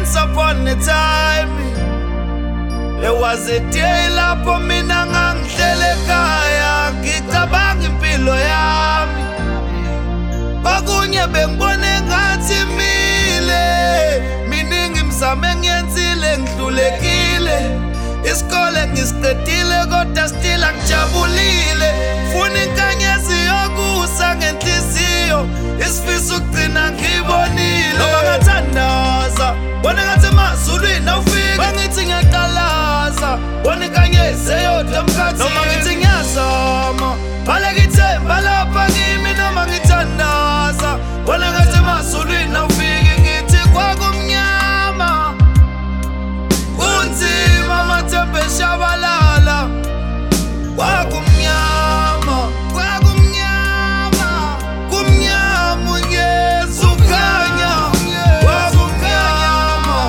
Once upon a time, there was a day lapho mina ngangihlele ekhaya ngicabanga impilo yami. Bakunye bengibone ngathi mile, miningi imizamo engiyenzile ngihlulekile. Isikole ngisiqedile kodwa still angijabulile. Funa inkanyezi yokusa ngenhliziyo, isifiso ukugcina ngibonile. Noma ngathandaza, bona ngathi emazulwini awufiki, bangithi ngiyaqalaza, bona inkanyezi eyodwa emkhathini. Noma ngithi ngiyazama, baleka ithemba lapha kimi. Noma ngithandaza, bona ngathi emazulwini awufiki, ngithi kwakumnyama, kunzima amathemba eshabalala. Kwakumnyama, kwakumnyama, kumnyama ungeze ukhanya. Kwakumnyama,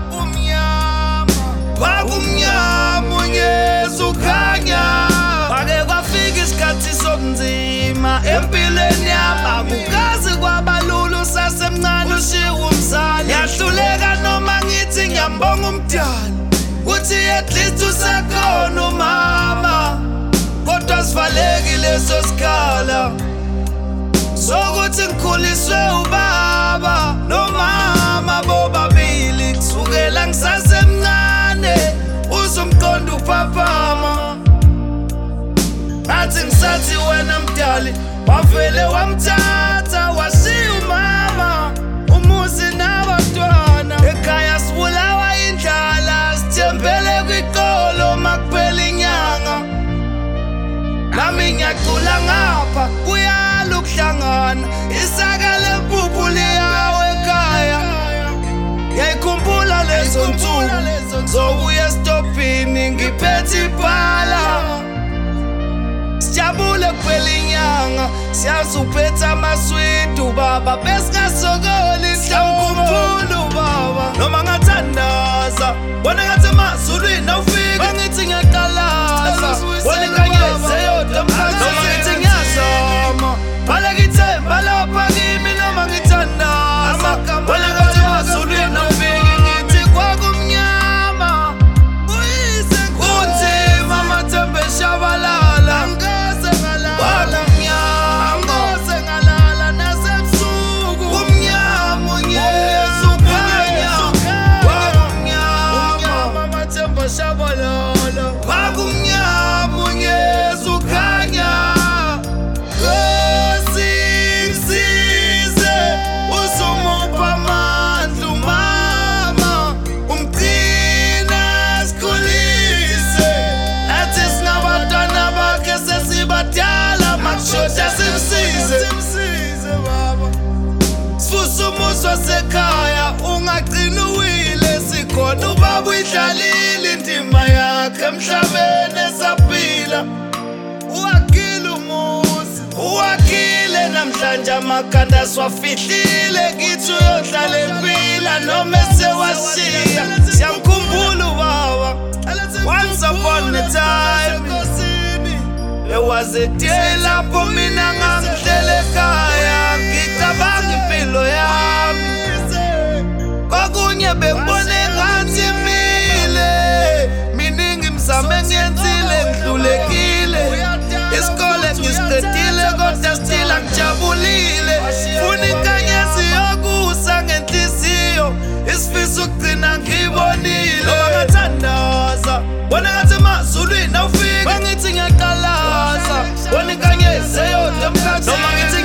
kwakumnyama ungeze ukhanya. Kwake kwafika isikhathi sobunzima empilweni yami, akukaze kwaba lula usasemncane ushiye umzali. Yahluleka noma ngithi ngiyambonga umdali, kuthi at least usekhona umama. Kodwa sivaleki leso sikhala sokuthi ngikhuliswe ubaba nomama bobabili. Kusukela ngisasemncane uzumqondo uphaphama, ngathi ngisathi wena mdali wavele wamthatha washiya umama, umuzi nabantwana. Ekhaya sibulawa indlala, sithembele kwiqolo makuphela inyanga. Nami ngiyacula ngapha kuyala ukuhlangana, isaka lempuphu liyawe ekhaya. Ngiyayikhumbula lezo nsuku zokuya esitobhini ngiphethe ibhala, sijabule kuphela inyanga, siyazi uphethe amaswidi ubaba, besingasokoli mhlawumkhulu ubaba. Noma ngathandaza, bona ngathi emazulwini awufiki, bangithi ngiyaqalaza, bona inkanyezi eyodwa emkhathini. Noma ngithi ngiyazama, baleka ithemba lapha kimi. Noma ngithandaza, bona ngathi emazulwini awufiki, ngithi kwakumnyama, kunzima amathemba eshabalala. Kwakumnyama ungeze ukhanya, Nkosi ngisize, uzomupha amandla umama, umgcina sikhulise. Nathi singabantwana bakhe sesibadala, makushoda simsize. Sifusa umuzi wasekhaya, ungagcini uwile. Sikhona ubaba uyidlalile indima yakhe emhlabeni esaphila. Uwakhile umuzi, uwakhile namhlanje amakhanda siwafihlile. Kithi uyodlala empila noma esewashiya. Siyamkhumbula ubaba. Once upon a time, there was a day lapho mina ngangihlele ekhaya ngicabanga impilo yami. Bakunye bengibone ngathi mile, miningi imizamo engiyenzile ngihlulekile. Isikole ngisiqedile kodwa still angijabulile. Funa inkanyezi yokusa ngenhliziyo, isifiso ukugcina ngibonile. Noma ngathandaza, bona ngathi emazulwini awufiki, bangithi ngiyaqalaza, bona inkanyezi eyodwa emkhathini. Noma ngithi